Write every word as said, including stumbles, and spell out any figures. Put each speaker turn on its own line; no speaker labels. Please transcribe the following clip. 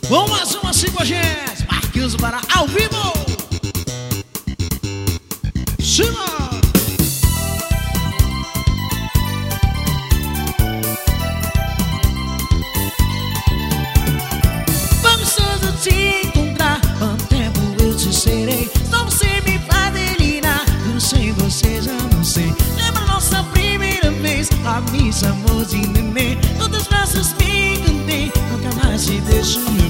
Vamos mais uma assim com a gente. Marquinhos para ao vivo. Chama! Vamos todos te encontrar. Quanto tempo eu te serei? Só você me faz delirar. Eu sem você já não sei. Lembra nossa primeira vez? A me chamou de neném. Todos os braços me encantei. Nunca mais te deixo.